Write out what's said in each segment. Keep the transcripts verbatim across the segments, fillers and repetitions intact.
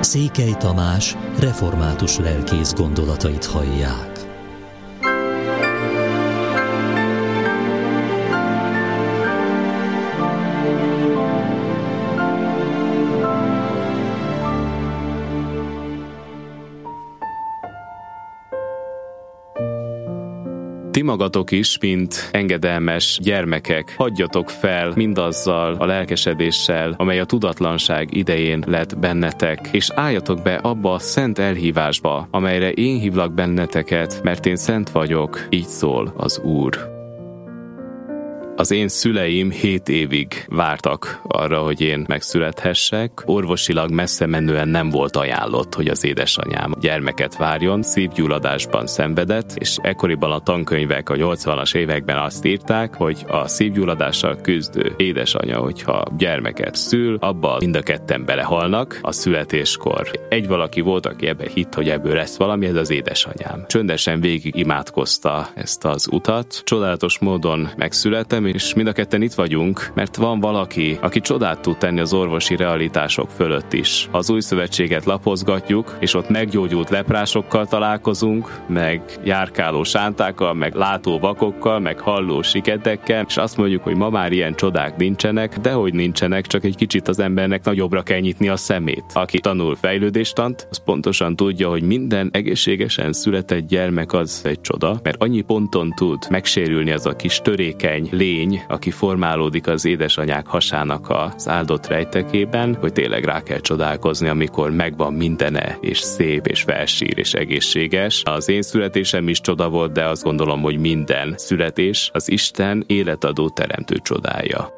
Székely Tamás református lelkész gondolatait hallják. Ti magatok is, mint engedelmes gyermekek, hagyjatok fel mindazzal a lelkesedéssel, amely a tudatlanság idején lett bennetek, és álljatok be abba a szent elhívásba, amelyre én hívlak benneteket, mert én szent vagyok, így szól az Úr. Az én szüleim hét évig vártak arra, hogy én megszülethessek. Orvosilag messze menően nem volt ajánlott, hogy az édesanyám gyermeket várjon. Szívgyulladásban szenvedett, és ekkoriban a tankönyvek a nyolcvanas években azt írták, hogy a szívgyulladással küzdő édesanya, hogyha gyermeket szül, abban mind a ketten belehalnak a születéskor. Egy valaki volt, aki ebbe hitt, hogy ebből lesz valami, ez az édesanyám. Csöndesen végig imádkozta ezt az utat. Csodálatos módon megszülettem, és mind a ketten itt vagyunk, mert van valaki, aki csodát tud tenni az orvosi realitások fölött is. Ha az új szövetséget lapozgatjuk, és ott meggyógyult leprásokkal találkozunk, meg járkáló sántákkal, meg látó vakokkal, meg halló siketekkel, és azt mondjuk, hogy ma már ilyen csodák nincsenek, de hogy nincsenek, csak egy kicsit az embernek nagyobbra kell nyitni a szemét. Aki tanul fejlődéstant, az pontosan tudja, hogy minden egészségesen született gyermek az egy csoda, mert annyi ponton tud megsérülni az a kis törékeny lény, aki formálódik az édesanyák hasának az áldott rejtekében, hogy tényleg rá kell csodálkozni, amikor megvan mindene, és szép, és felsír, és egészséges. Az én születésem is csoda volt, de azt gondolom, hogy minden születés az Isten életadó teremtő csodája.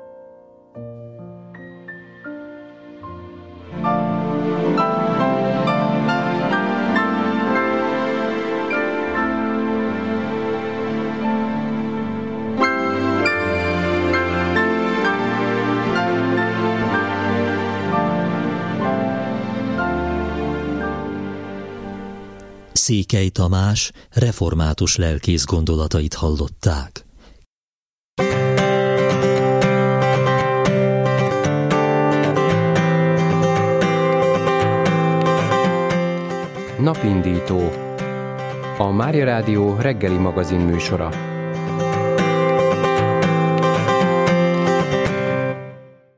Székely Tamás református lelkész gondolatait hallották. Napindító. A Mária Rádió reggeli magazin műsora.